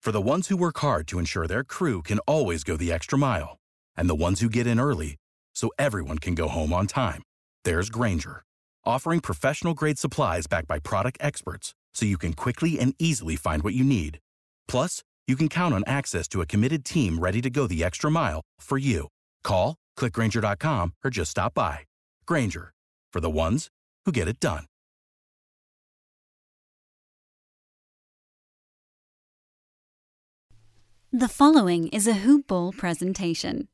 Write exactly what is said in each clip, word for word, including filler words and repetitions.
For the ones who work hard to ensure their crew can always go the extra mile, and the ones who get in early so everyone can go home on time, there's Grainger, offering professional-grade supplies backed by product experts so you can quickly and easily find what you need. Plus, you can count on access to a committed team ready to go the extra mile for you. Call, click Grainger dot com, or just stop by. Grainger, for the ones who get it done. The following is a Hoop Ball presentation.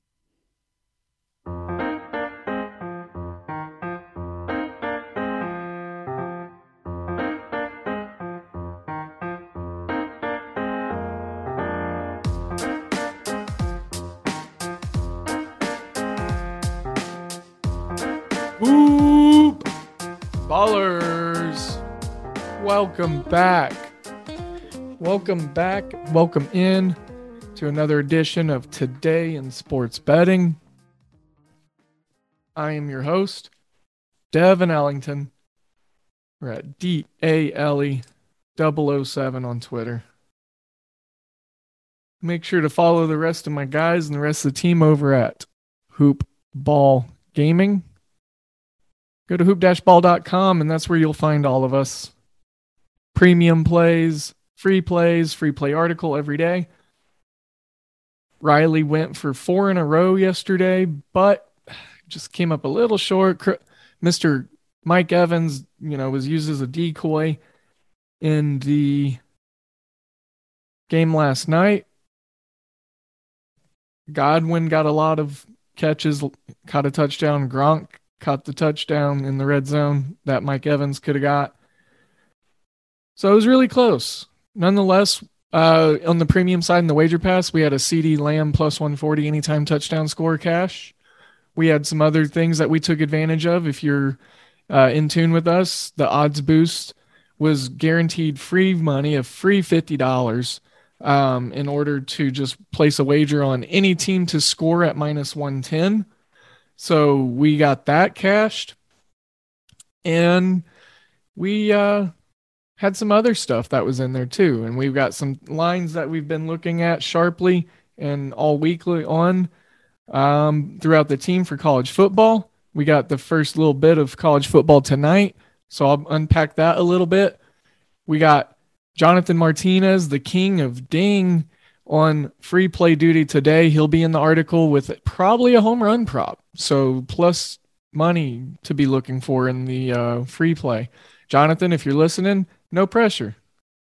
Hoop Ballers, welcome back. Welcome back. Welcome in to another edition of Today in Sports Betting. I am your host, Devin Ellington. We're at D A L E double oh seven on Twitter. Make sure to follow the rest of my guys and the rest of the team over at Hoop Ball Gaming. Go to hoop dash ball dot com and that's where you'll find all of us. Premium plays, free plays, free play article every day. Riley went for four in a row yesterday, but just came up a little short. Mister Mike Evans, you know, was used as a decoy in the game last night. Godwin got a lot of catches, caught a touchdown. Gronk caught the touchdown in the red zone that Mike Evans could have got. So it was really close. Nonetheless, uh, on the premium side in the wager pass, we had a CeeDee Lamb plus one forty anytime touchdown score cash. We had some other things that we took advantage of. If you're uh, in tune with us, the odds boost was guaranteed free money of free fifty dollars um, in order to just place a wager on any team to score at minus one ten. So we got that cashed, and we uh, had some other stuff that was in there too. And we've got some lines that we've been looking at sharply and all weekly on um, throughout the team for college football. We got the first little bit of college football tonight, so I'll unpack that a little bit. We got Jonathan Martinez, the king of ding, on free play duty today. He'll be in the article with probably a home run prop. So plus money to be looking for in the uh, free play. Jonathan, if you're listening, no pressure.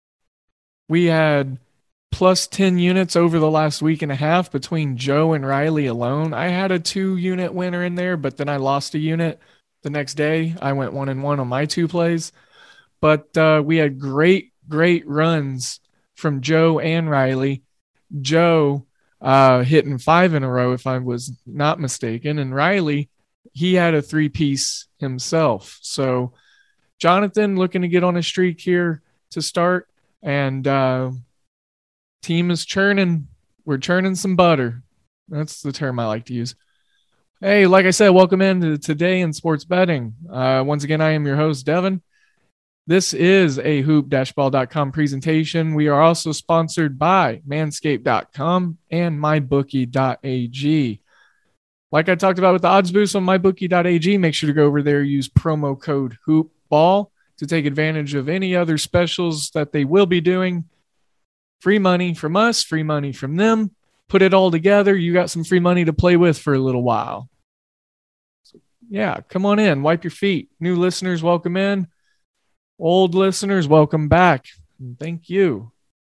We had plus ten units over the last week and a half between Joe and Riley alone. I had a two unit winner in there, but then I lost a unit the next day. I went one and one on my two plays, but uh, we had great, great runs from Joe and Riley. Joe uh, hitting five in a row, if I was not mistaken. And Riley, he had a three-piece himself. So Jonathan looking to get on a streak here to start. And uh, team is churning. We're churning some butter. That's the term I like to use. Hey, like I said, welcome into Today in Sports Betting. Uh, once again, I am your host, Devin. This is a hoop dash ball dot com presentation. We are also sponsored by manscaped dot com and my bookie dot a g. Like I talked about with the odds boost on my bookie dot a g, make sure to go over there, use promo code HoopBall to take advantage of any other specials that they will be doing. Free money from us, free money from them. Put it all together. You got some free money to play with for a little while. So, yeah, come on in. Wipe your feet. New listeners, welcome in. Old listeners, welcome back. And thank you.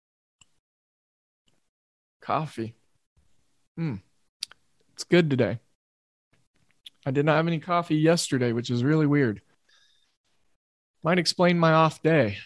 Coffee. Mm. It's good today. I did not have any coffee yesterday, which is really weird. Might explain my off day.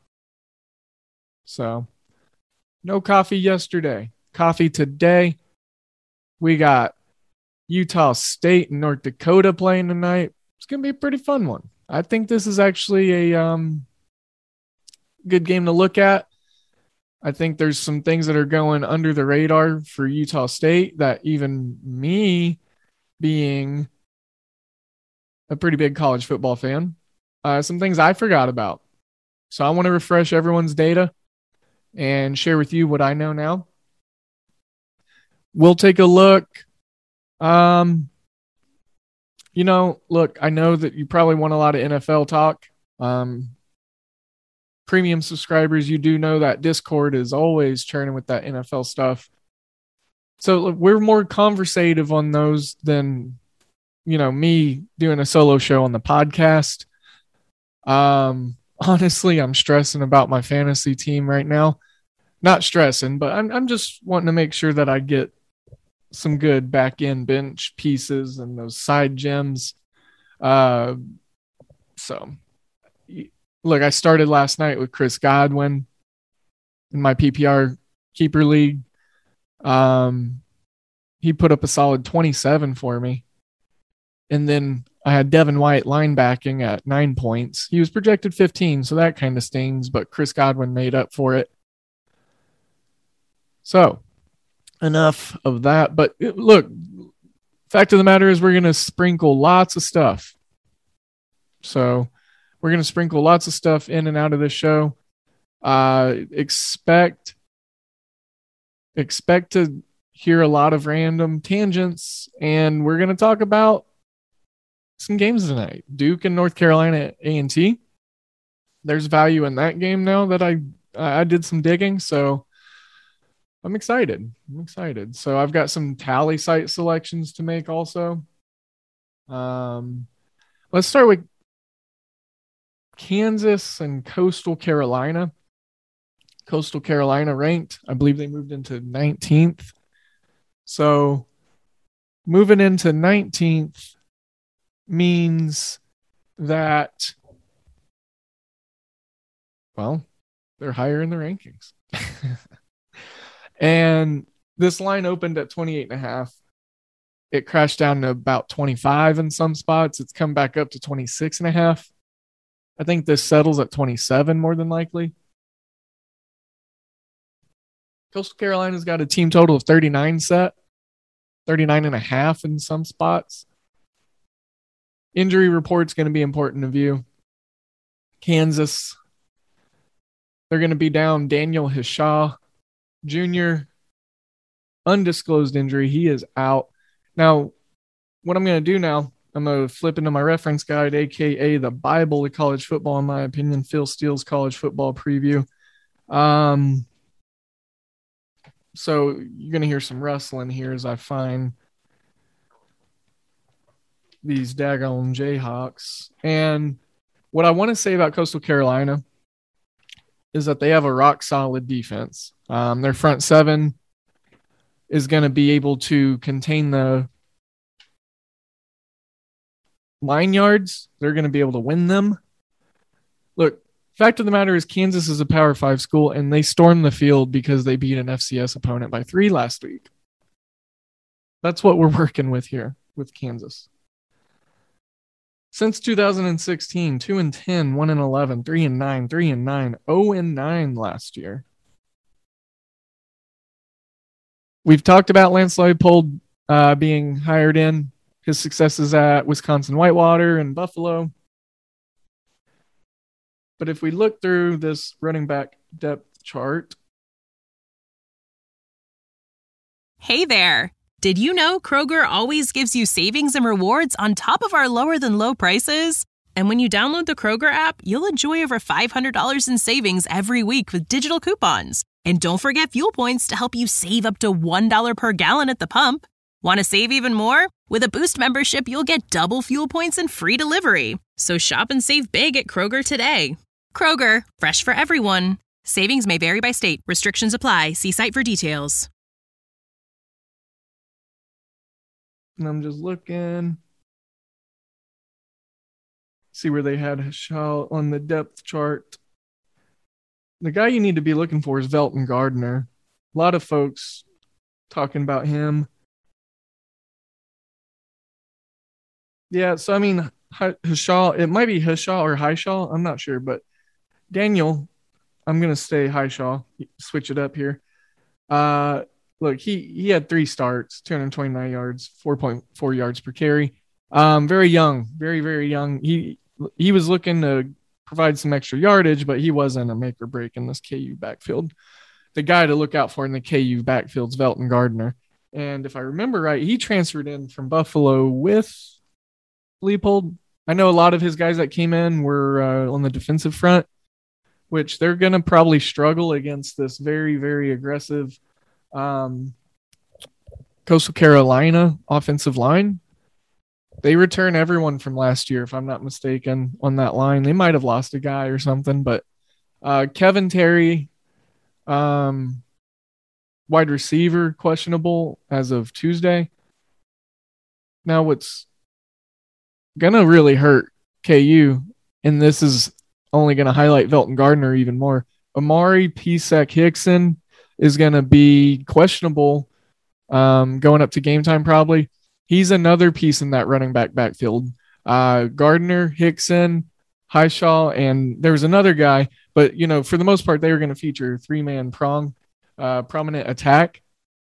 So, no coffee yesterday. Coffee today. We got Utah State and North Dakota playing tonight. It's going to be a pretty fun one. I think this is actually a um, good game to look at. I think there's some things that are going under the radar for Utah State that even me, being a pretty big college football fan, uh, some things I forgot about. So I want to refresh everyone's data and share with you what I know now. We'll take a look. Um, you know, look, I know that you probably want a lot of N F L talk. Um, premium subscribers, you do know that Discord is always churning with that N F L stuff. So look, we're more conversative on those than, you know, me doing a solo show on the podcast. Um, honestly, I'm stressing about my fantasy team right now. Not stressing, but I'm I'm just wanting to make sure that I get some good back end bench pieces and those side gems. Uh, so, look, I started last night with Chris Godwin in my P P R keeper league. Um, he put up a solid twenty-seven for me. And then I had Devin White linebacking at nine points. He was projected fifteen, so that kind of stings, but Chris Godwin made up for it. So, enough of that. But look, fact of the matter is we're going to sprinkle lots of stuff. So, we're going to sprinkle lots of stuff in and out of this show. Uh, expect, expect to hear a lot of random tangents, and we're going to talk about some games tonight. Duke and North Carolina A and T. There's value in that game now that I I did some digging, so I'm excited. I'm excited. So I've got some tally site selections to make also. Um, let's start with Kansas and Coastal Carolina. Coastal Carolina ranked. I believe they moved into nineteenth. So moving into nineteenth means that, well, they're higher in the rankings. And this line opened at twenty-eight and a half. It crashed down to about twenty-five in some spots. It's come back up to twenty-six and a half. I think this settles at twenty-seven more than likely. Coastal Carolina's got a team total of thirty-nine set, thirty-nine and a half in some spots. Injury report's going to be important to view. Kansas, they're going to be down Daniel Hishaw Junior Undisclosed injury. He is out. Now, what I'm going to do now, I'm going to flip into my reference guide, a k a the Bible of college football, in my opinion, Phil Steele's college football preview. Um, so you're going to hear some rustling here as I find these daggone Jayhawks. And what I want to say about Coastal Carolina is that they have a rock solid defense. Um, their front seven is going to be able to contain the line yards. They're going to be able to win them. Look, fact of the matter is Kansas is a Power Five school, and they stormed the field because they beat an F C S opponent by three last week. That's what we're working with here with Kansas. Since two thousand sixteen, two and ten, one and eleven, three and nine, three and nine, zero and nine last year. We've talked about Lance Leipold uh, being hired in, his successes at Wisconsin Whitewater and Buffalo. But if we look through this running back depth chart. Hey there. Did you know Kroger always gives you savings and rewards on top of our lower than low prices? And when you download the Kroger app, you'll enjoy over five hundred dollars in savings every week with digital coupons. And don't forget fuel points to help you save up to one dollar per gallon at the pump. Want to save even more? With a Boost membership, you'll get double fuel points and free delivery. So shop and save big at Kroger today. Kroger, fresh for everyone. Savings may vary by state. Restrictions apply. See site for details. And I'm just looking. See where they had Hishaw on the depth chart. The guy you need to be looking for is Velton Gardner. A lot of folks talking about him. Yeah, so I mean, Hishaw, it might be Hishaw or Hishaw. I'm not sure, but Daniel, I'm going to stay Hishaw. Switch it up here. Uh, look, he, he had three starts, two hundred twenty-nine yards, four point four yards per carry. Um, very young, very, very young. He he was looking to provide some extra yardage, but he wasn't a make or break in this K U backfield. the guy to look out for in the K U backfield's Velton Gardner. And if I remember right, he transferred in from Buffalo with Leopold. I know a lot of his guys that came in were uh, on the defensive front, which they're going to probably struggle against this very, very aggressive um, Coastal Carolina offensive line. They return everyone from last year, if I'm not mistaken, on that line. They might have lost a guy or something, but uh, Kevin Terry, um, wide receiver, questionable as of Tuesday. Now, what's going to really hurt K U, and this is only going to highlight Velton Gardner even more, Amari Pisek-Hickson is going to be questionable um, going up to game time probably. He's another piece in that running back backfield. Uh, Gardner, Hickson, Highshaw, and there's another guy, but, you know, for the most part, they were going to feature three-man prong, uh, prominent attack.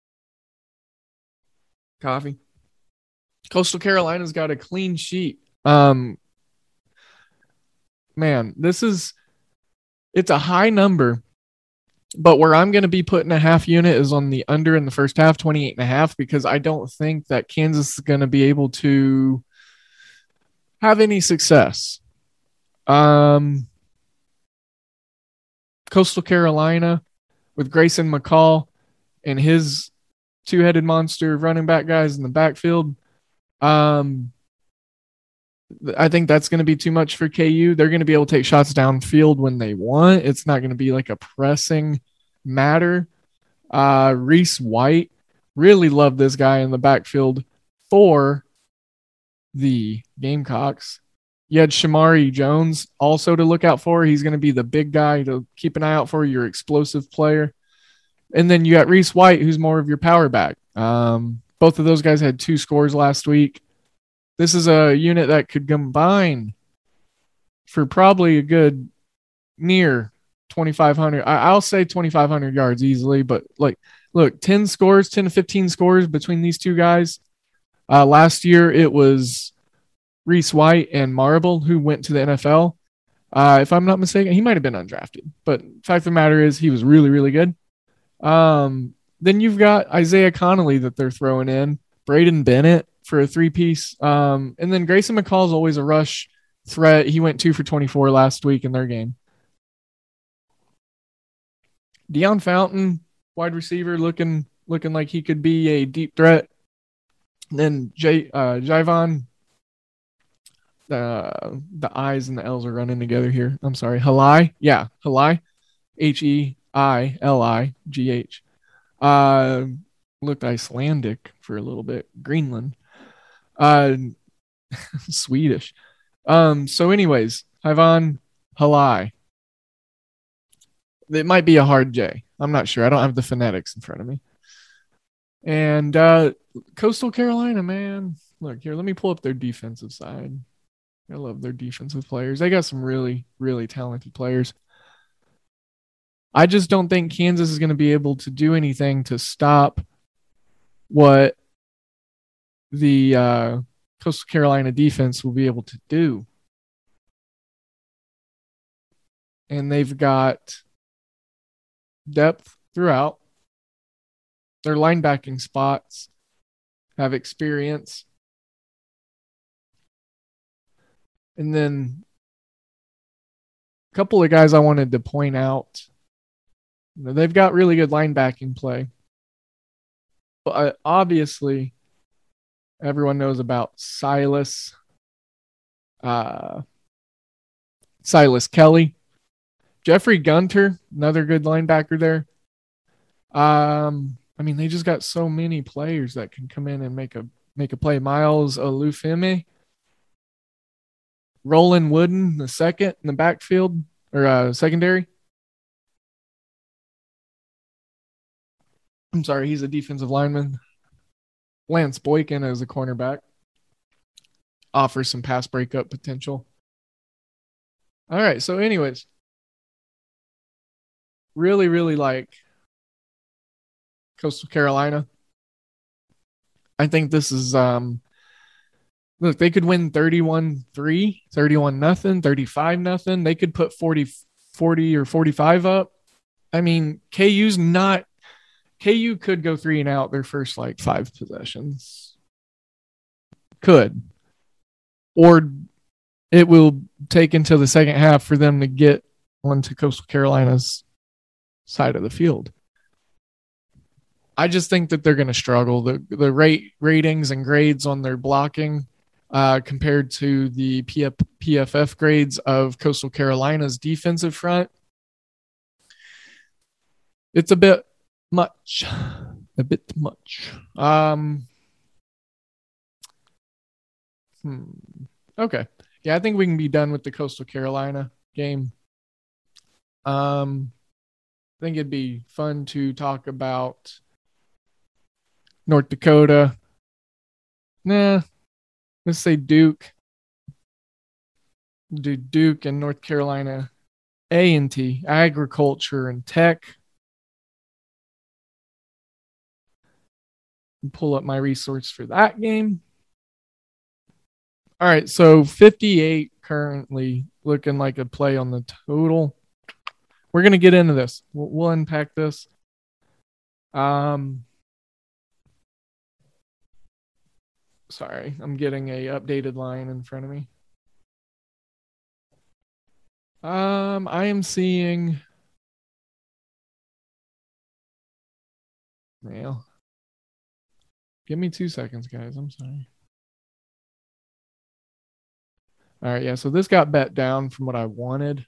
Coffee. Coastal Carolina's got a clean sheet. Um, man, this is, it's a high number, but where I'm going to be putting a half unit is on the under in the first half, twenty-eight and a half, because I don't think that Kansas is going to be able to have any success. Um, Coastal Carolina with Grayson McCall and his two-headed monster running back guys in the backfield. Um, I think that's going to be too much for K U. They're going to be able to take shots downfield when they want. It's not going to be like a pressing matter. Uh, Reese White, really love this guy in the backfield for the Gamecocks. You had Shamari Jones also to look out for. He's going to be the big guy to keep an eye out for, your explosive player. And then you got Reese White, who's more of your power back. Um, both of those guys had two scores last week. This is a unit that could combine for probably a good near twenty-five hundred. I, I'll say twenty-five hundred yards easily, but like, look, ten scores, ten to fifteen scores between these two guys. Uh, last year, it was Reese White and Marble who went to the N F L. Uh, if I'm not mistaken, he might have been undrafted, but fact of the matter is he was really, really good. Um, then you've got Isaiah Connolly that they're throwing in, Braden Bennett for a three-piece. Um, and then Grayson McCall is always a rush threat. He went two for twenty-four last week in their game. Deion Fountain, wide receiver, looking looking like he could be a deep threat. And then J, uh, Javon, uh, the I's and the L's are running together here. I'm sorry. Halai. Yeah, Halai. H E I L I G H. Uh, looked Icelandic for a little bit. Greenland. Uh, Swedish. Um, so anyways, Ivan Halai. It might be a hard J. I'm not sure. I don't have the phonetics in front of me. And uh, Coastal Carolina, man. Look, here, let me pull up their defensive side. I love their defensive players. They got some really, really talented players. I just don't think Kansas is going to be able to do anything to stop what the uh, Coastal Carolina defense will be able to do. And they've got depth throughout. Their linebacking spots have experience. And then a couple of guys I wanted to point out. They've got really good linebacking play. But obviously, everyone knows about Silas. Uh, Silas Kelly. Jeffrey Gunter, another good linebacker there. Um, I mean, they just got so many players that can come in and make a make a play. Miles Olufemi. Roland Wooden, the second in the backfield, or uh, secondary. I'm sorry, he's a defensive lineman. Lance Boykin as a cornerback. Offers some pass breakup potential. All right, so anyways. Really, really like Coastal Carolina. I think this is, um, look, they could win thirty-one three, thirty-one nothing, thirty-five nothing. They could put forty, forty or forty-five up I mean, K U's not. K U could go three and out their first like five possessions. Could. Or it will take until the second half for them to get onto Coastal Carolina's side of the field. I just think that they're going to struggle. The the rate ratings and grades on their blocking uh, compared to the P F, P F F grades of Coastal Carolina's defensive front, it's a bit much. A bit much. Um, hmm. Okay. Yeah, I think we can be done with the Coastal Carolina game. Um, I think it'd be fun to talk about North Dakota. Nah, let's say Duke. Do Duke and North Carolina A and T, agriculture and tech. Pull up my resource for that game. All right, so fifty-eight currently looking like a play on the total. We're going to get into this. We'll, we'll unpack this. Um, sorry, I'm getting a updated line in front of me. Um, I am seeing. Well, give me two seconds, guys. I'm sorry. All right, yeah, so this got bet down from what I wanted.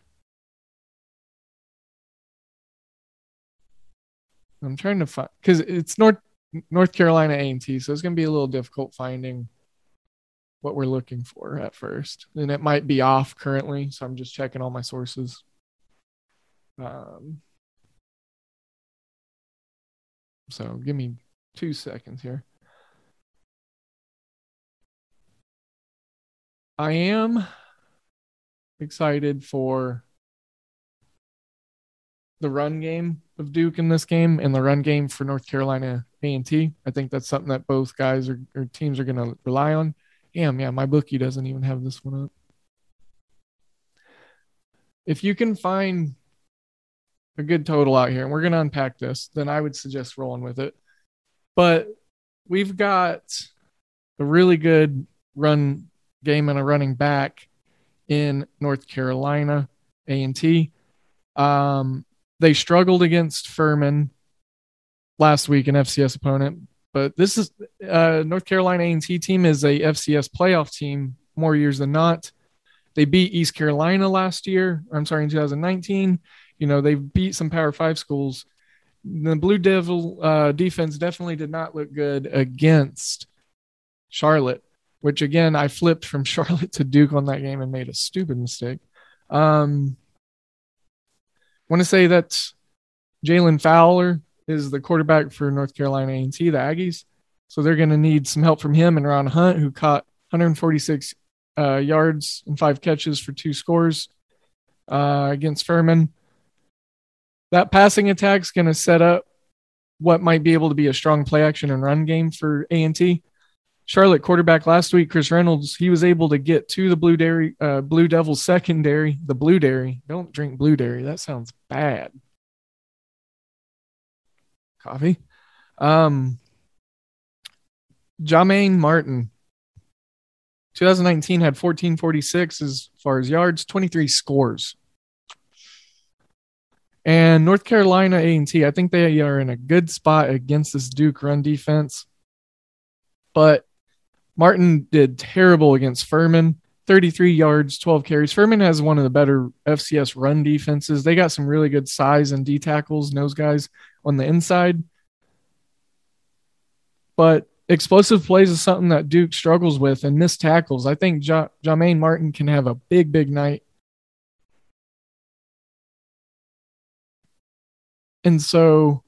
I'm trying to find, because it's North North Carolina A and T, so it's going to be a little difficult finding what we're looking for at first. And it might be off currently, so I'm just checking all my sources. Um, so give me two seconds here. I am excited for the run game of Duke in this game and the run game for North Carolina A and T. I think that's something that both guys or, or teams are going to rely on. Damn, yeah, my bookie doesn't even have this one up. If you can find a good total out here, and we're going to unpack this, then I would suggest rolling with it. But we've got a really good run game and a running back in North Carolina A and T. Um, they struggled against Furman last week, an F C S opponent. But this is uh, North Carolina A and T team is a F C S playoff team more years than not. They beat East Carolina last year. I'm sorry, in two thousand nineteen. You know, they beat some Power Five schools. The Blue Devil uh, defense definitely did not look good against Charlotte, which, again, I flipped from Charlotte to Duke on that game and made a stupid mistake. Um, I want to say that Jalen Fowler is the quarterback for North Carolina A and T, the Aggies. So they're going to need some help from him and Ron Hunt, who caught one hundred forty-six uh, yards and five catches for two scores uh, against Furman. That passing attack is going to set up what might be able to be a strong play action and run game for A and T. Charlotte quarterback last week, Chris Reynolds, he was able to get to the Blue Dairy, uh, Blue Devils secondary, the Blue Dairy. Don't drink Blue Dairy. That sounds bad. Coffee. Um, Jamaine Martin, twenty nineteen had fourteen forty-six as far as yards, twenty-three scores. And North Carolina A and T, I think they are in a good spot against this Duke run defense. But Martin did terrible against Furman, thirty-three yards, twelve carries. Furman has one of the better F C S run defenses. They got some really good size and D tackles, nose guys on the inside. But explosive plays is something that Duke struggles with, and missed tackles. I think ja- Jamaine Martin can have a big, big night. And so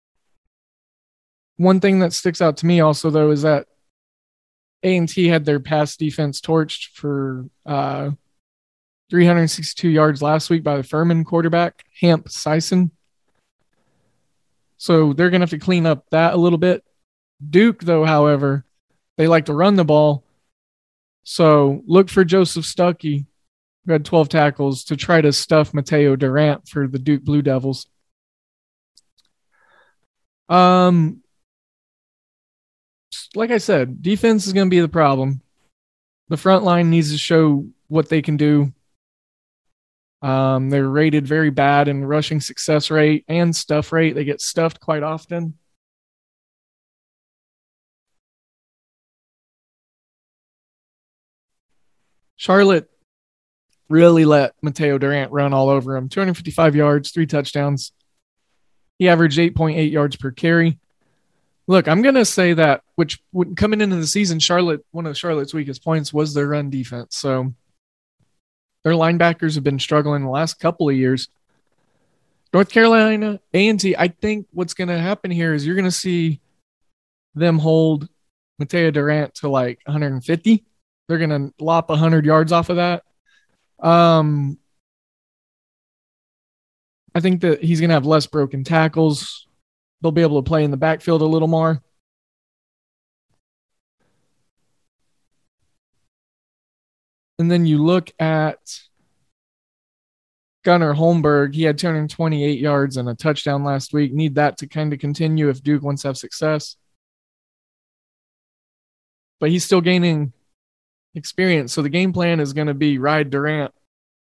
one thing that sticks out to me also, though, is that A and T had their pass defense torched for uh, three hundred sixty-two yards last week by the Furman quarterback, Hamp Sison. So they're going to have to clean up that a little bit. Duke, though, however, they like to run the ball. So look for Joseph Stuckey, who had twelve tackles, to try to stuff Mateo Durant for the Duke Blue Devils. Um, like I said, defense is going to be the problem. The front line needs to show what they can do. Um, they're rated very bad in rushing success rate and stuff rate. They get stuffed quite often. Charlotte really let Mateo Durant run all over him. two hundred fifty-five yards, three touchdowns. He averaged eight point eight yards per carry. Look, I'm going to say that, which coming into the season, Charlotte, one of Charlotte's weakest points was their run defense. So their linebackers have been struggling the last couple of years. North Carolina, A and T, I think what's going to happen here is you're going to see them hold Mateo Durant to like one hundred fifty. They're going to lop one hundred yards off of that. Um, I think that he's going to have less broken tackles. They'll be able to play in the backfield a little more. And then you look at Gunnar Holmberg. He had two hundred twenty-eight yards and a touchdown last week. Need that to kind of continue if Duke wants to have success. But he's still gaining experience. So the game plan is going to be ride Durant.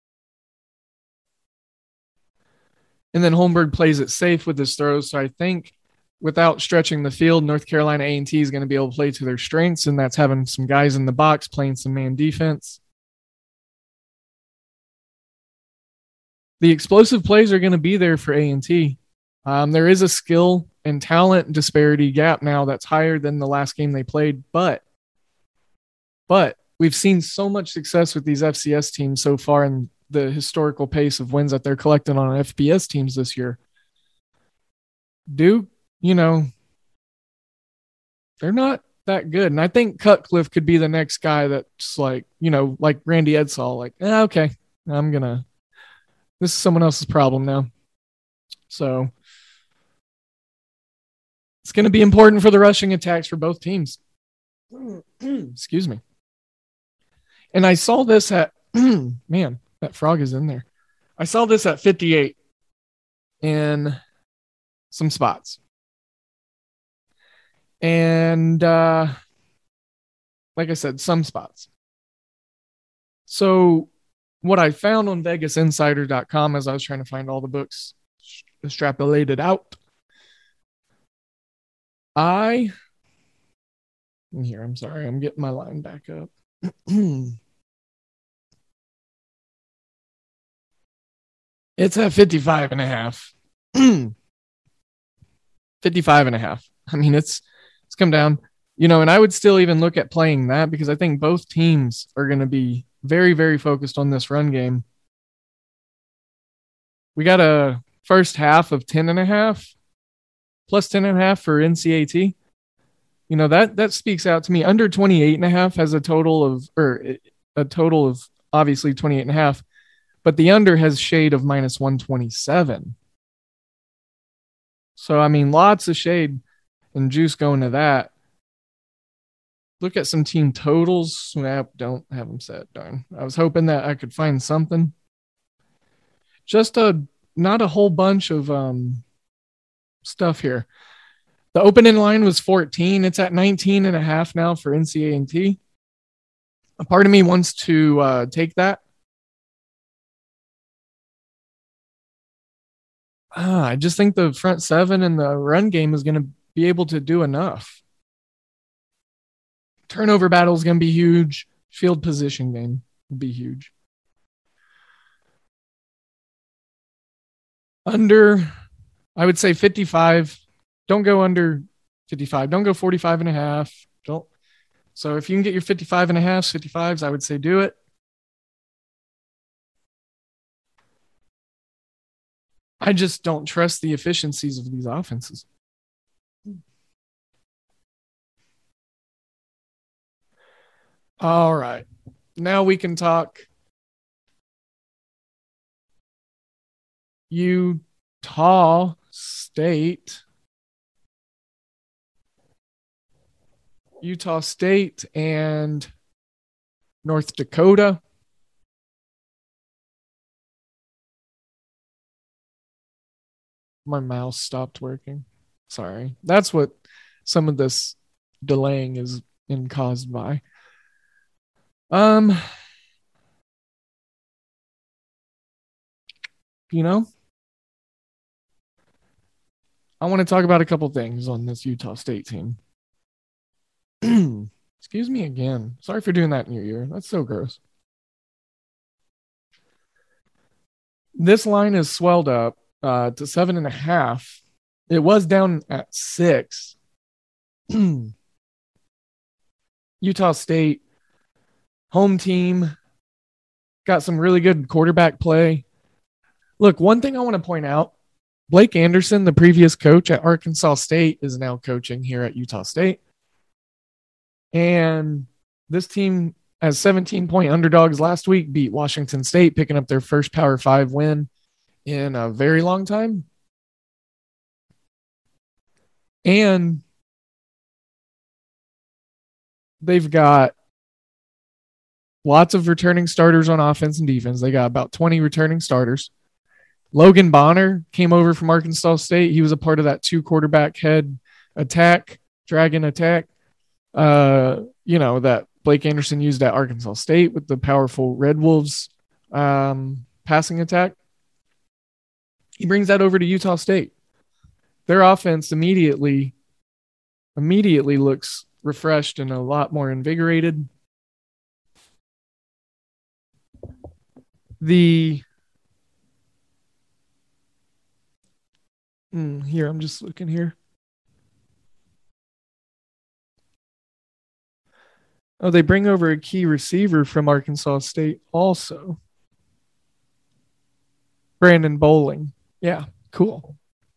And then Holmberg plays it safe with his throws. So I think without stretching the field, North Carolina A and T is going to be able to play to their strengths, and that's having some guys in the box playing some man defense. The explosive plays are going to be there for A and T. Um, there is a skill and talent disparity gap now that's higher than the last game they played, but but we've seen so much success with these F C S teams so far in the historical pace of wins that they're collecting on F B S teams this year. Duke, you know, they're not that good. And I think Cutcliffe could be the next guy that's like, you know, like Randy Edsall, like, eh, okay, I'm going to, this is someone else's problem now. So it's going to be important for the rushing attacks for both teams. Excuse me. And I saw this at, man, that frog is in there. I saw this at fifty-eight in some spots. And uh, like I said, some spots. So what I found on Vegas Insider dot com as I was trying to find all the books extrapolated out, I, here, I'm sorry, I'm getting my line back up. It's at fifty-five and a half. fifty-five and a half. I mean, it's it's come down, you know, and I would still even look at playing that because I think both teams are going to be very, very focused on this run game. We got a first half of ten and a half plus ten and a half for N C A T. You know, that that speaks out to me. Under twenty-eight and a half has a total of, or a total of obviously twenty-eight and a half, but the under has shade of minus one twenty-seven. So, I mean, lots of shade and juice going to that. Look at some team totals. I don't have them set, darn. I was hoping that I could find something. Just a not a whole bunch of um, stuff here. The opening line was fourteen. It's at nineteen and a half now for N C A and T. A part of me wants to uh, take that. Ah, I just think the front seven and the run game is going to be able to do enough. Turnover battle is going to be huge. Field position game will be huge. Under, I would say fifty-five. Don't go under fifty-five. Don't go forty-five and a half. Don't. So if you can get your fifty-five and a half, fifty-fives, I would say do it. I just don't trust the efficiencies of these offenses. All right. Now we can talk Utah State. Utah State and North Dakota. My mouse stopped working. Sorry. That's what some of this delaying is in caused by. Um, you know, I want to talk about a couple things on this Utah State team. Excuse me again. Sorry for doing that in your ear. That's so gross. This line is swelled up uh, to seven and a half. It was down at six. Utah State, home team, got some really good quarterback play. Look, one thing I want to point out, Blake Anderson, the previous coach at Arkansas State, is now coaching here at Utah State. And this team, as seventeen-point underdogs last week, beat Washington State, picking up their first Power Five win in a very long time. And they've got lots of returning starters on offense and defense. They got about twenty returning starters. Logan Bonner came over from Arkansas State. He was a part of that two quarterback head attack, dragon attack, uh, you know, that Blake Anderson used at Arkansas State with the powerful Red Wolves um, passing attack. He brings that over to Utah State. Their offense immediately, immediately looks refreshed and a lot more invigorated. The mm, here, I'm just looking here. Oh, they bring over a key receiver from Arkansas State also. Brandon Bowling. Yeah, cool.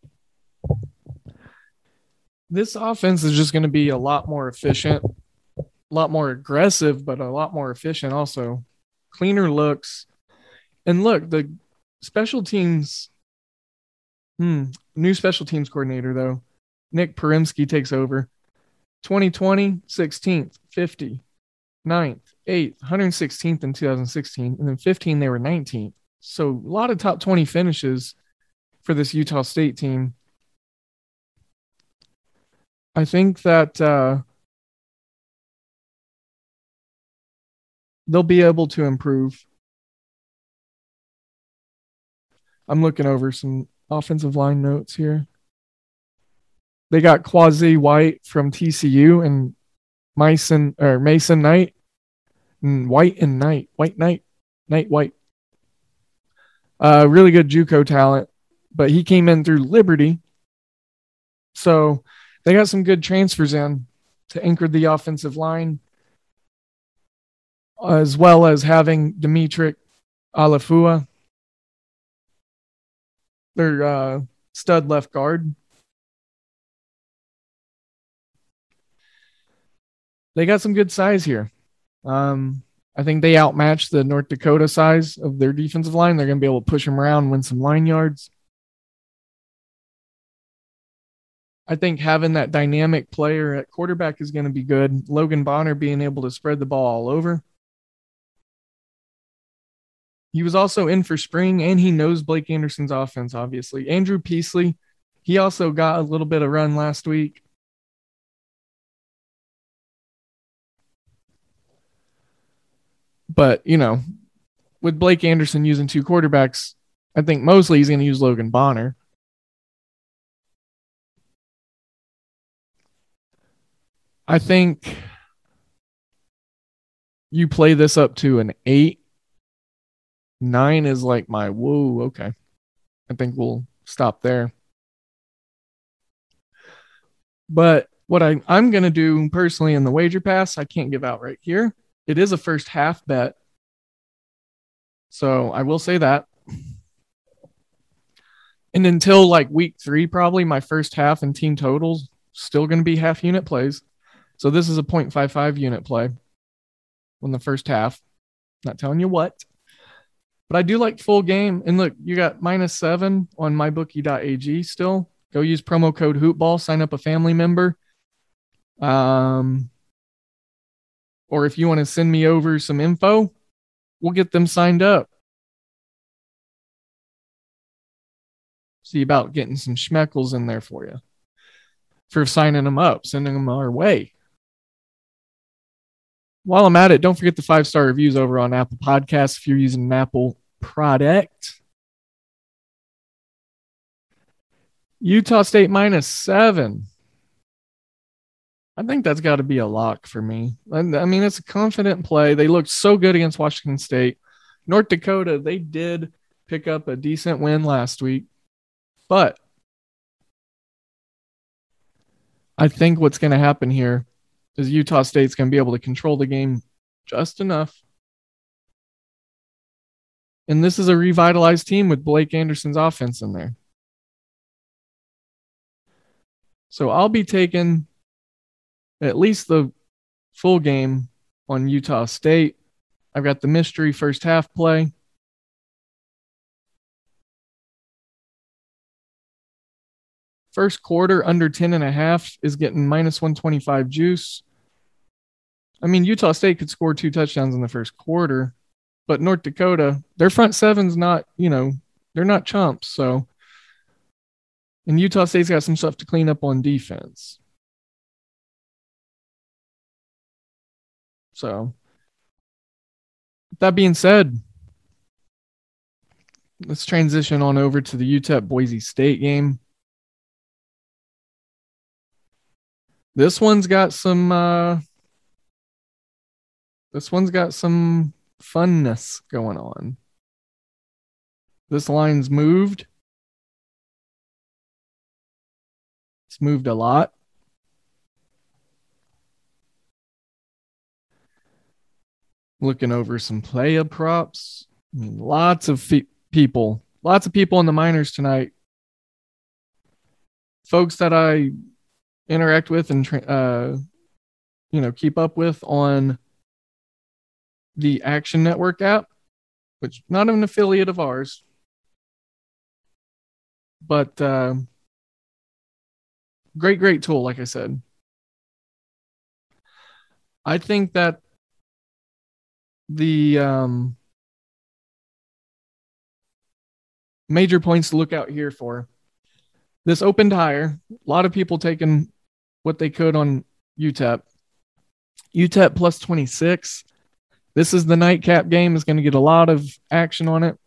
This offense is just going to be a lot more efficient, a lot more aggressive, but a lot more efficient also. Cleaner looks. And look, the special teams, hmm, new special teams coordinator, though. Nick Perimsky takes over. twenty twenty, sixteenth, fifty, ninth, eighth, one hundred sixteenth in two thousand sixteen, and then fifteen, they were nineteenth. So a lot of top twenty finishes for this Utah State team. I think that uh, they'll be able to improve. I'm looking over some offensive line notes here. They got Quasi White from T C U and Mason or Mason Knight, and White and Knight, White Knight, Knight White. Uh, really good JUCO talent, but he came in through Liberty, so they got some good transfers in to anchor the offensive line, as well as having Dimitri Alafua, their uh, stud left guard. They got some good size here. Um, I think they outmatched the North Dakota size of their defensive line. They're going to be able to push them around, win some line yards. I think having that dynamic player at quarterback is going to be good. Logan Bonner being able to spread the ball all over. He was also in for spring, and he knows Blake Anderson's offense, obviously. Andrew Peasley, he also got a little bit of run last week. But, you know, with Blake Anderson using two quarterbacks, I think mostly he's going to use Logan Bonner. I think you play this up to an eight. Nine is like my, whoa, okay. I think we'll stop there. But what I, I'm going to do personally in the wager pass, I can't give out right here. It is a first half bet. So I will say that. And until like week three, probably my first half and team totals still going to be half unit plays. So this is a point five five unit play on the first half. Not telling you what. But I do like full game. And look, you got minus seven on my bookie dot a g still. Go use promo code HoopBall. Sign up a family member. Um, or if you want to send me over some info, we'll get them signed up. See about getting some schmeckles in there for you. for signing him up, sending him our way. While I'm at it, don't forget the five-star reviews over on Apple Podcasts if you're using an Apple product. Utah State minus seven. I think that's got to be a lock for me. I mean, it's a confident play. They looked so good against Washington State. North Dakota, they did pick up a decent win last week. But I think what's going to happen here is Utah State's going to be able to control the game just enough. And this is a revitalized team with Blake Anderson's offense in there. So I'll be taking at least the full game on Utah State. I've got the mystery first half play. First quarter under ten and a half is getting minus one twenty-five juice. I mean, Utah State could score two touchdowns in the first quarter, but North Dakota, their front seven's not, you know, they're not chumps. So, and Utah State's got some stuff to clean up on defense. So, that being said, let's transition on over to the U T E P Boise State game. This one's got some uh, this one's got some funness going on. This line's moved. It's moved a lot. Looking over some playa props. I mean, lots of fe- people, lots of people in the minors tonight. Folks that I interact with and uh, you know, keep up with on the Action Network app, which not an affiliate of ours, but uh, great, great tool. Like I said, I think that the um, major points to look out here for this opened higher. A lot of people taking what they could on U T E P. U T E P plus twenty-six. This is the nightcap game. Is going to get a lot of action on it.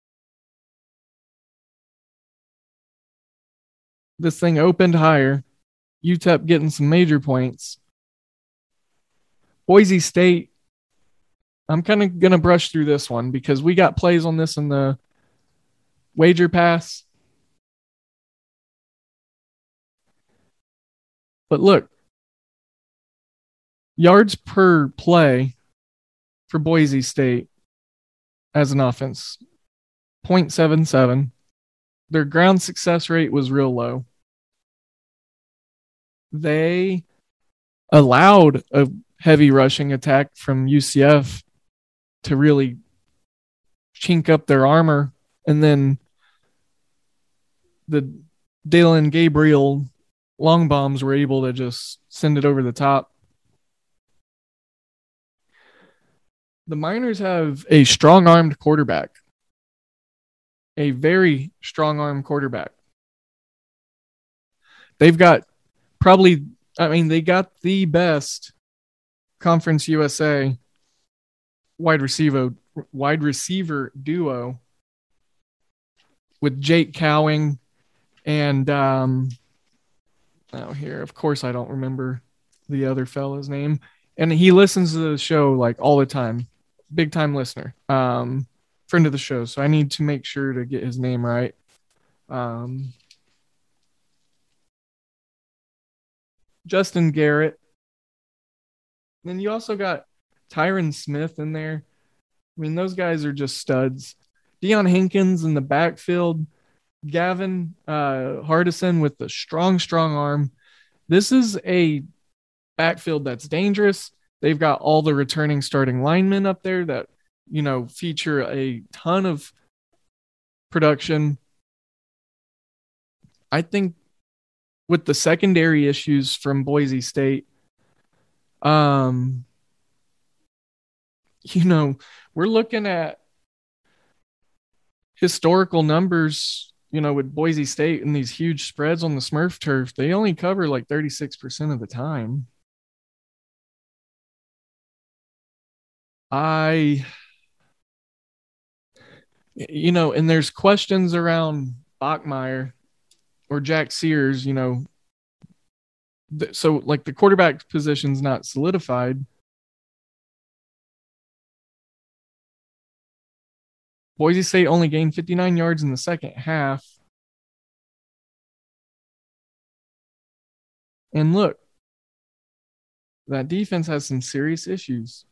This thing opened higher. U T E P getting some major points. Boise State, I'm kind of going to brush through this one because we got plays on this in the wager pass. But look, yards per play for Boise State as an offense, zero point seven seven. Their ground success rate was real low. They allowed a heavy rushing attack from U C F to really chink up their armor. And then the Dalen Gabriel long bombs were able to just send it over the top. The Miners have a strong-armed quarterback. A very strong-armed quarterback. They've got probably, I mean, they got the best Conference U S A wide receiver wide receiver duo with Jake Cowing and um oh here, of course I don't remember the other fella's name. And he listens to the show like all the time. Big time listener. Um friend of the show. So I need to make sure to get his name right. Um Justin Garrett. Then you also got Tyron Smith in there. I mean, those guys are just studs. Deion Hankins in the backfield. Gavin uh, Hardison with the strong, strong arm. This is a backfield that's dangerous. They've got all the returning starting linemen up there that, you know, feature a ton of production. I think with the secondary issues from Boise State, um, you know, we're looking at historical numbers you know, with Boise State and these huge spreads on the Smurf turf, they only cover like thirty-six percent of the time. I, you know, and there's questions around Bachmeier or Jack Sears, you know. So, like, the quarterback position's not solidified. Boise State only gained fifty-nine yards in the second half. And look, that defense has some serious issues.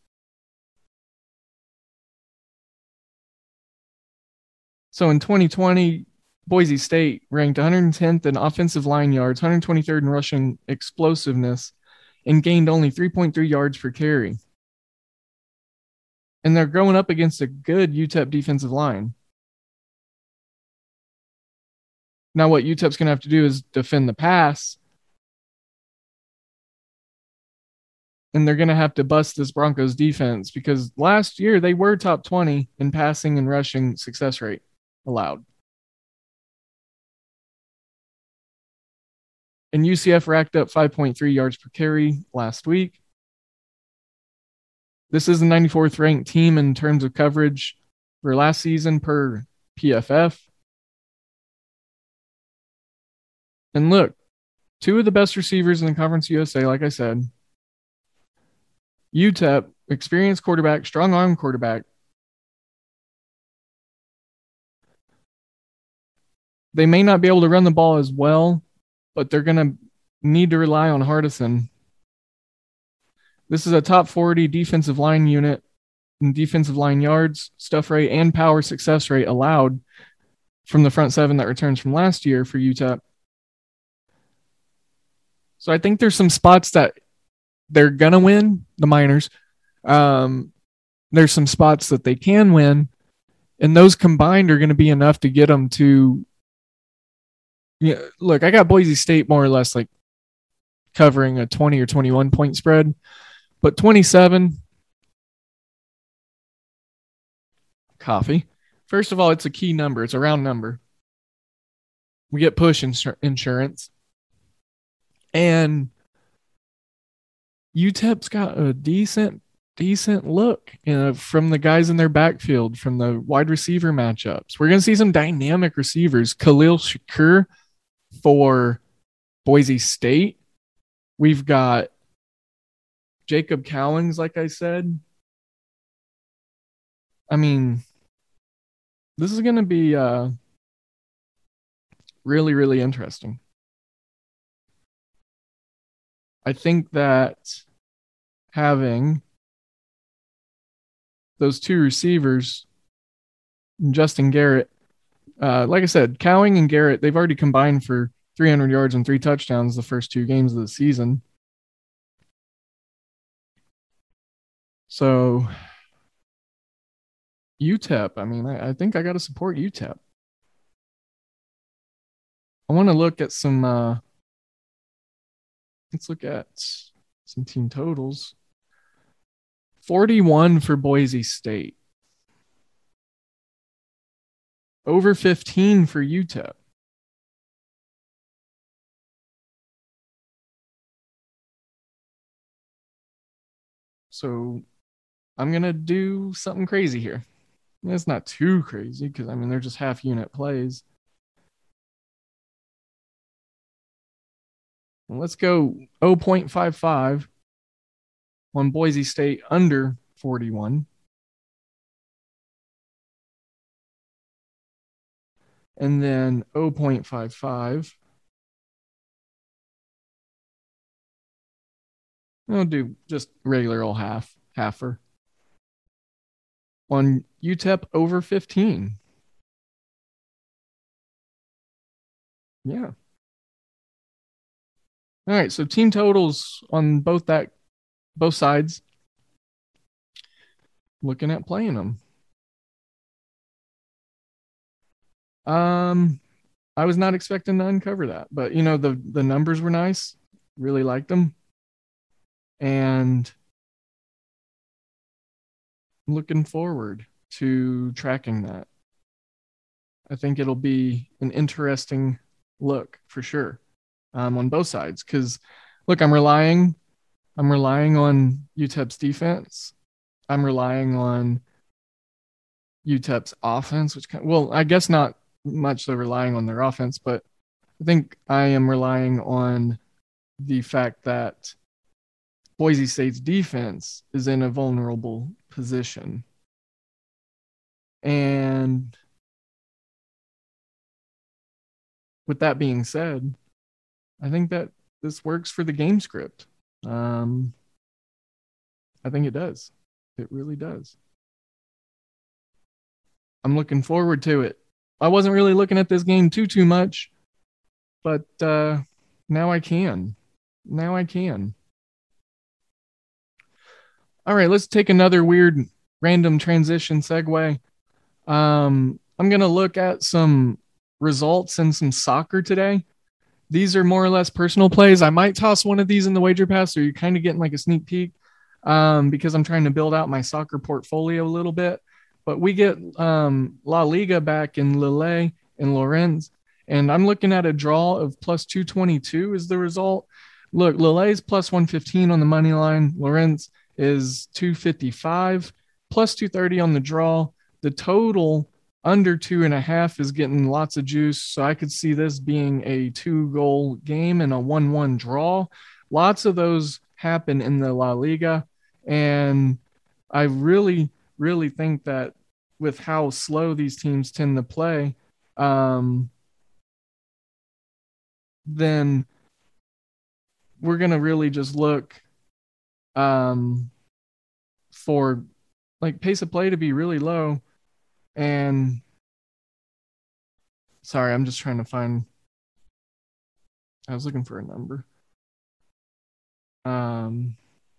So in twenty twenty, Boise State ranked one hundred tenth in offensive line yards, one hundred twenty-third in rushing explosiveness, and gained only three point three yards per carry. And they're going up against a good U T E P defensive line. Now, what U T E P's going to have to do is defend the pass. And they're going to have to bust this Broncos defense because last year they were top twenty in passing and rushing success rate allowed. And U C F racked up five point three yards per carry last week. This is the ninety-fourth ranked team in terms of coverage for last season per P F F. And look, two of the best receivers in the Conference U S A, like I said. U T E P, experienced quarterback, strong arm quarterback. They may not be able to run the ball as well, but they're going to need to rely on Hardison. This is a top forty defensive line unit in defensive line yards, stuff rate, and power success rate allowed from the front seven that returns from last year for U T E P. So I think there's some spots that they're going to win, the Miners. Um, there's some spots that they can win, and those combined are going to be enough to get them to. Yeah, look, I got Boise State more or less like covering a twenty or twenty-one point spread, but twenty-seven. Coffee. First of all, it's a key number. It's a round number. We get push insur- insurance. And U T E P's got a decent, decent look, you know, from the guys in their backfield, from the wide receiver matchups. We're going to see some dynamic receivers. Khalil Shakur for Boise State. We've got Jacob Cowings, like I said. I mean, this is going to be uh, really, really interesting. I think that having those two receivers, Justin Garrett, uh, like I said, Cowing and Garrett, they've already combined for three hundred yards and three touchdowns the first two games of the season. So U T E P, I mean, I, I think I got to support U T E P. I want to look at some, uh, let's look at some team totals. forty-one for Boise State. Over fifteen for U T E P. So I'm going to do something crazy here. It's not too crazy because, I mean, they're just half unit plays. Let's go zero point five five on Boise State under forty-one. And then zero point five five. I'll do just regular old half, halfer. On U T E P over fifteen. Yeah. All right, so team totals on both that, both sides. Looking at playing them. Um, I was not expecting to uncover that, but you know the the numbers were nice. Really liked them, and looking forward to tracking that. I think it'll be an interesting look for sure um, on both sides. Because, look, I'm relying, I'm relying on U T E P's defense. I'm relying on U T E P's offense, which kind of, well, I guess not much so relying on their offense, but I think I am relying on the fact that Boise State's defense is in a vulnerable position. And with that being said, I think that this works for the game script. Um, I think it does. It really does. I'm looking forward to it. I wasn't really looking at this game too, too much, but uh, now I can. Now I can. All right, let's take another weird random transition segue. Um, I'm going to look at some results in some soccer today. These are more or less personal plays. I might toss one of these in the wager pass, so you're kind of getting like a sneak peek um, because I'm trying to build out my soccer portfolio a little bit. But we get um, La Liga back in Lille and Lorentz, and I'm looking at a draw of plus two twenty-two is the result. Look, Lille's plus one fifteen on the money line. Lorentz is two fifty-five, plus two thirty on the draw. The total under two and a half is getting lots of juice. So I could see this being a two goal game and a one one draw. Lots of those happen in the La Liga. And I really, really think that with how slow these teams tend to play, um, then we're going to really just look um, for like pace of play to be really low. And sorry, I'm just trying to find, I was looking for a number. Um,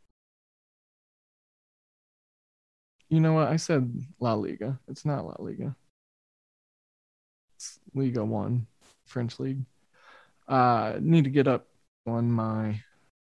you know what? I said La Liga. It's not La Liga. It's Liga One, French League. Uh, need to get up on my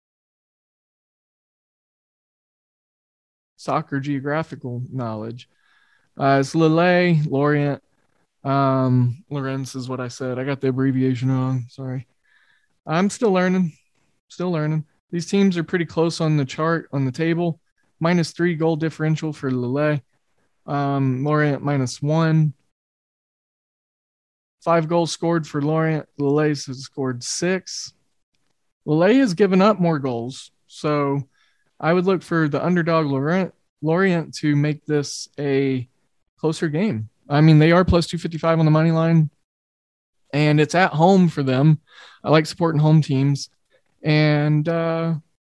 soccer geographical knowledge. Uh, it's Lille, Lorient, um, Lorentz is what I said. I got the abbreviation wrong. Sorry. I'm still learning. Still learning. These teams are pretty close on the chart, on the table. Minus three goal differential for Lille. Um, Lorient minus one. Five goals scored for Lorient. Lille has scored six. Lille has given up more goals. So I would look for the underdog Lorient, Lorient to make this a closer game. I mean, they are plus two fifty-five on the money line, and it's at home for them. I like supporting home teams. And, uh,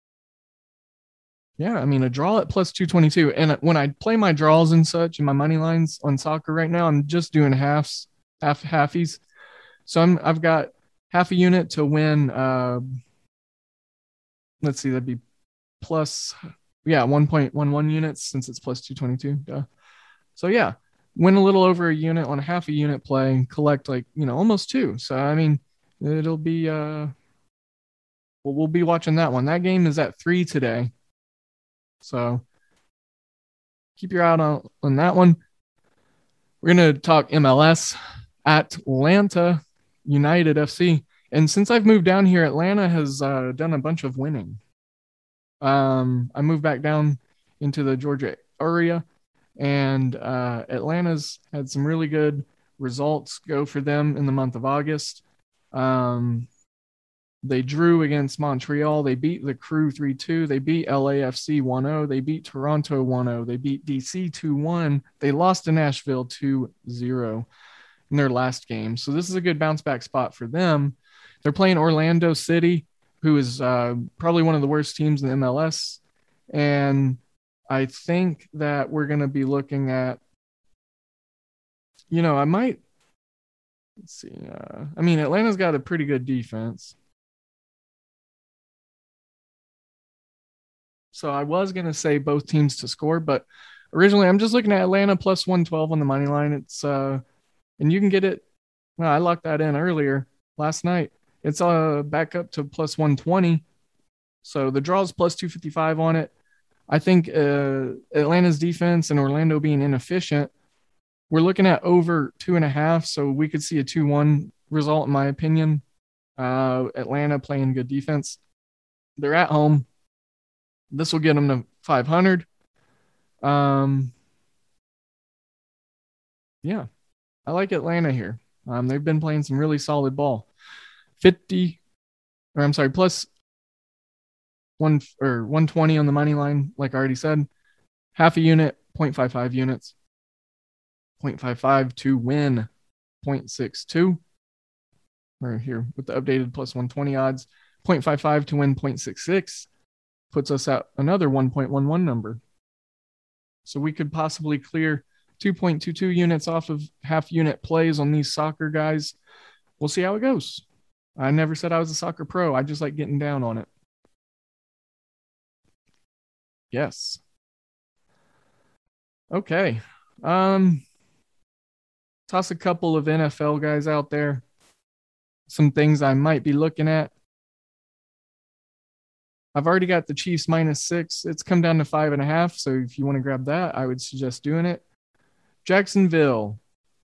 yeah, I mean, a draw at plus two twenty-two. And when I play my draws and such and my money lines on soccer right now, I'm just doing halves, half halfies. So I'm, I've got half a unit to win. Uh, let's see, that'd be plus, yeah, one point one one units since it's plus two twenty-two. Duh. So, yeah, win a little over a unit on a half a unit play and collect like, you know, almost two. So, I mean, it'll be, uh, well, we'll be watching that one. That game is at three today. So keep your eye out on, on that one. We're going to talk M L S. Atlanta United F C. And since I've moved down here, Atlanta has uh, done a bunch of winning. Um, I moved back down into the Georgia area, and uh, Atlanta's had some really good results go for them in the month of August. Um, they drew against Montreal. They beat the Crew three two. They beat L A F C one oh. They beat Toronto one oh. They beat D C two one. They lost to Nashville two zero in their last game. So this is a good bounce back spot for them. They're playing Orlando City, who is uh, probably one of the worst teams in the M L S. And I think that we're going to be looking at, you know, I might, let's see. Uh, I mean, Atlanta's got a pretty good defense. So I was going to say both teams to score, but originally I'm just looking at Atlanta plus one twelve on the money line. It's, uh, and you can get it. Well, I locked that in earlier last night. It's uh, back up to plus one twenty. So the draw's plus two fifty-five on it. I think uh, Atlanta's defense and Orlando being inefficient we're looking at over two and a half, so we could see a two one result, in my opinion. Uh, Atlanta playing good defense. They're at home. This will get them to five hundred. Um, yeah, I like Atlanta here. Um, they've been playing some really solid ball. fifty, or I'm sorry, plus one or one twenty on the money line, like I already said. Half a unit, zero point five five units. zero point five five to win, zero point six two. We're here with the updated plus one twenty odds. zero point five five to win, zero point six six. Puts us at another one point one one number. So we could possibly clear two point two two units off of half unit plays on these soccer guys. We'll see how it goes. I never said I was a soccer pro. I just like getting down on it. Yes. Okay. Um, toss a couple of N F L guys out there. Some things I might be looking at. I've already got the Chiefs minus six. It's come down to five and a half. So if you want to grab that, I would suggest doing it. Jacksonville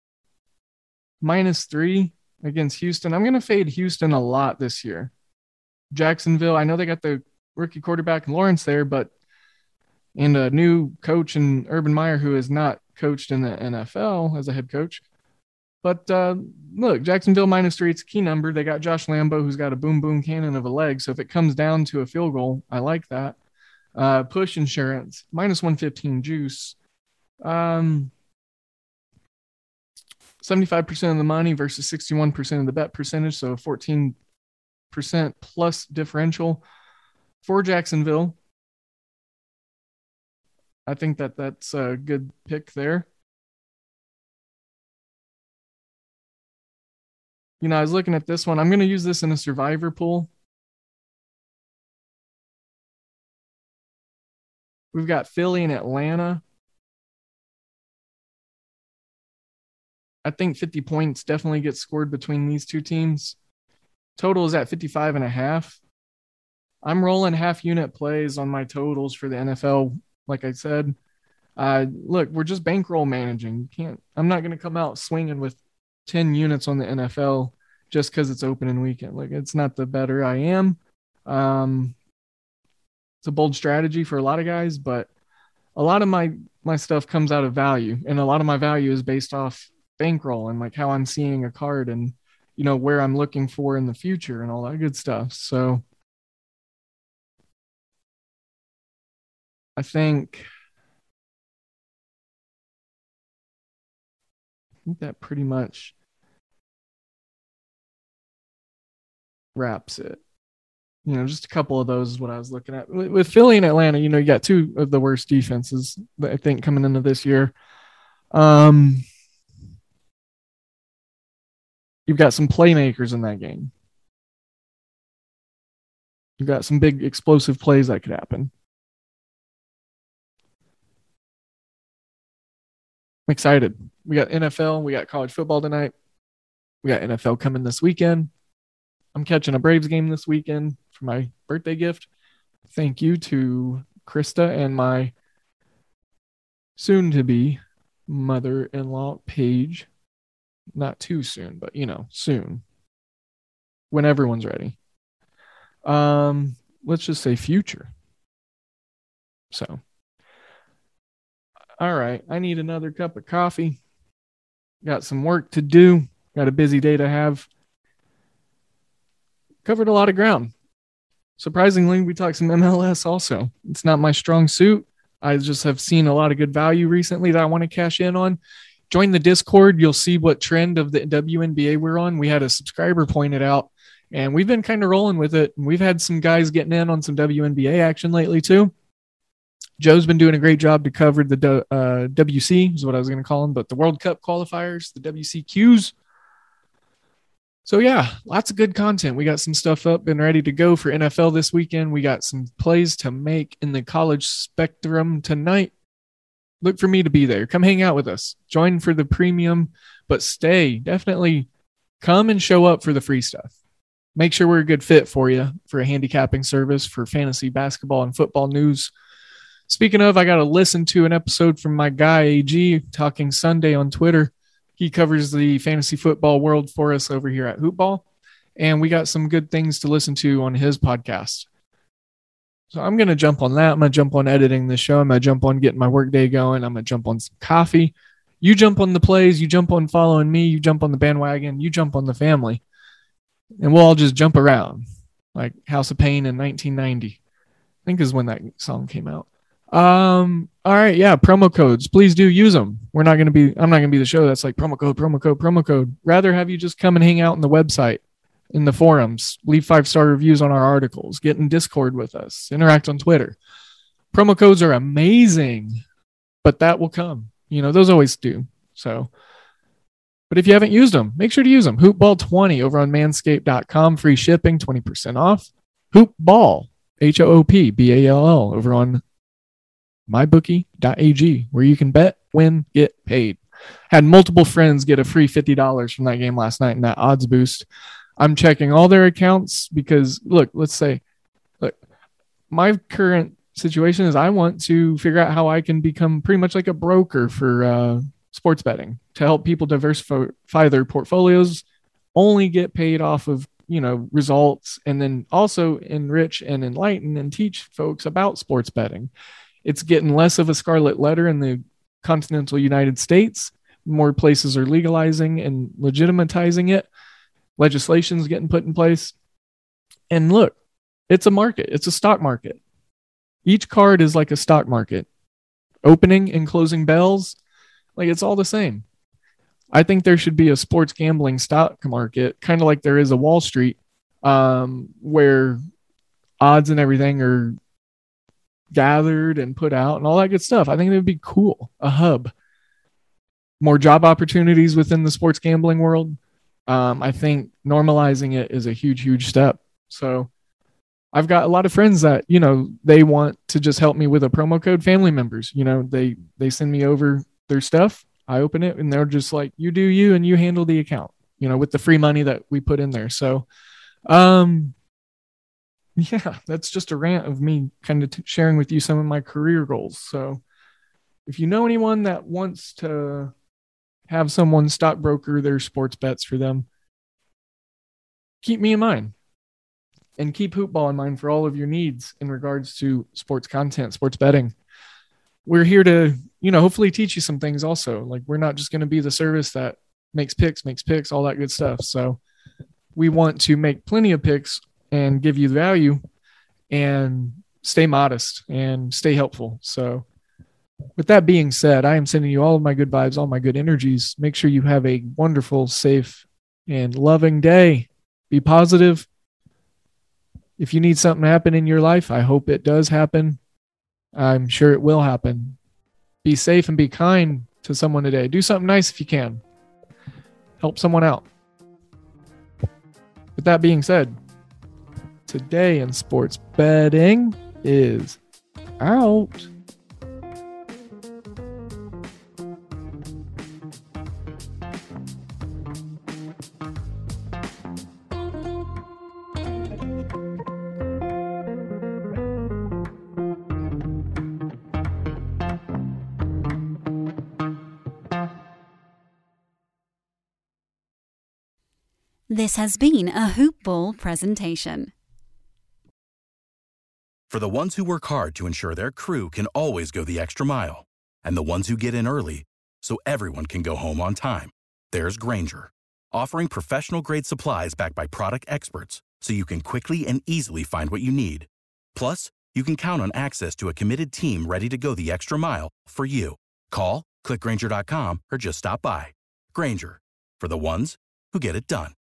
minus three against Houston. I'm going to fade Houston a lot this year. Jacksonville, I know they got the rookie quarterback in Lawrence there, but and a new coach in Urban Meyer who has not coached in the N F L as a head coach. But uh, look, Jacksonville minus three, it's a key number. They got Josh Lambo, who's got a boom, boom cannon of a leg. So if it comes down to a field goal, I like that. Uh, push insurance, minus one fifteen juice. Um, seventy-five percent of the money versus sixty-one percent of the bet percentage. So fourteen percent plus differential for Jacksonville. I think that that's a good pick there. You know, I was looking at this one. I'm going to use this in a survivor pool. We've got Philly and Atlanta. I think fifty points definitely gets scored between these two teams. Total is at fifty-five and a half. I'm rolling half unit plays on my totals for the N F L. Like I said, uh, look, we're just bankroll managing. You can't, I'm not going to come out swinging with ten units on the N F L just because it's opening weekend. Like, it's not the better I am. Um, it's a bold strategy for a lot of guys, but a lot of my, my stuff comes out of value, and a lot of my value is based off bankroll and like how I'm seeing a card and, you know, where I'm looking for in the future and all that good stuff. So I think, I think that pretty much wraps it. You know, just a couple of those is what I was looking at. With, with Philly and Atlanta, you know, you got two of the worst defenses, I think, coming into this year. Um, you've got some playmakers in that game. You've got some big explosive plays that could happen. I'm excited. We got N F L. We got college football tonight. We got N F L coming this weekend. I'm catching a Braves game this weekend for my birthday gift. Thank you to Krista and my soon-to-be mother-in-law, Paige. Not too soon, but, you know, soon. When everyone's ready. Um, let's just say future. So, all right. I need another cup of coffee. Got some work to do. Got a busy day to have. Covered a lot of ground. Surprisingly, we talked some M L S also. It's not my strong suit. I just have seen a lot of good value recently that I want to cash in on. Join the Discord. You'll see what trend of the W N B A we're on. We had a subscriber pointed out, and we've been kind of rolling with it. And we've had some guys getting in on some W N B A action lately too. Joe's been doing a great job to cover the uh, W C, is what I was going to call them, but the World Cup qualifiers, the W C Qs. So, yeah, lots of good content. We got some stuff up and ready to go for N F L this weekend. We got some plays to make in the college spectrum tonight. Look for me to be there. Come hang out with us. Join for the premium, but stay. Definitely come and show up for the free stuff. Make sure we're a good fit for you for a handicapping service for fantasy basketball and football news. Speaking of, I got to listen to an episode from my guy, A G, Talking Sunday on Twitter. He covers the fantasy football world for us over here at Hoopball. And we got some good things to listen to on his podcast. So I'm going to jump on that. I'm going to jump on editing the show. I'm going to jump on getting my workday going. I'm going to jump on some coffee. You jump on the plays. You jump on following me. You jump on the bandwagon. You jump on the family. And we'll all just jump around like House of Pain in nineteen ninety. I think is when that song came out. Um, all right. Yeah. Promo codes. Please do use them. We're not going to be, I'm not going to be the show that's like promo code, promo code, promo code. Rather have you just come and hang out on the website, in the forums, leave five-star reviews on our articles, get in Discord with us, interact on Twitter. Promo codes are amazing, but that will come. You know, those always do. So, but if you haven't used them, make sure to use them. Hoopball twenty over on manscaped dot com, free shipping, twenty percent off. Hoopball, H O O P B A L L, over on my bookie dot a g, where you can bet, win, get paid. Had multiple friends get a free fifty dollars from that game last night in that odds boost. I'm checking all their accounts because, look, let's say, look, my current situation is I want to figure out how I can become pretty much like a broker for uh, sports betting to help people diversify their portfolios, only get paid off of, you know, results, and then also enrich and enlighten and teach folks about sports betting. It's getting less of a scarlet letter in the continental United States. More places are legalizing and legitimatizing it. Legislation's getting put in place. And look, it's a market. It's a stock market. Each card is like a stock market. Opening and closing bells, like it's all the same. I think there should be a sports gambling stock market, kind of like there is a Wall Street, um, where odds and everything are gathered and put out and all that good stuff. I think it would be cool. A hub. More job opportunities within the sports gambling world. Um, I think normalizing it is a huge, huge step. So I've got a lot of friends that, you know, they want to just help me with a promo code. Family members, you know, they, they send me over their stuff. I open it and they're just like, you do you and you handle the account, you know, with the free money that we put in there. So, um, yeah, that's just a rant of me kind of t- sharing with you some of my career goals. So if you know anyone that wants to have someone stockbroker their sports bets for them, keep me in mind, and keep Hoopball in mind for all of your needs in regards to sports content, sports betting. We're here to, you know, hopefully teach you some things also. Like, we're not just going to be the service that makes picks, makes picks, all that good stuff. So we want to make plenty of picks and give you value and stay modest and stay helpful. So with that being said, I am sending you all of my good vibes, all my good energies. Make sure you have a wonderful, safe, and loving day. Be positive. If you need something to happen in your life, I hope it does happen. I'm sure it will happen. Be safe and be kind to someone today. Do something nice if you can. Help someone out. With that being said, today in sports betting is out. This has been a Hoop Ball presentation. For the ones who work hard to ensure their crew can always go the extra mile, and the ones who get in early so everyone can go home on time, there's Grainger, offering professional-grade supplies backed by product experts so you can quickly and easily find what you need. Plus, you can count on access to a committed team ready to go the extra mile for you. Call, click Grainger dot com, or just stop by. Grainger, for the ones who get it done.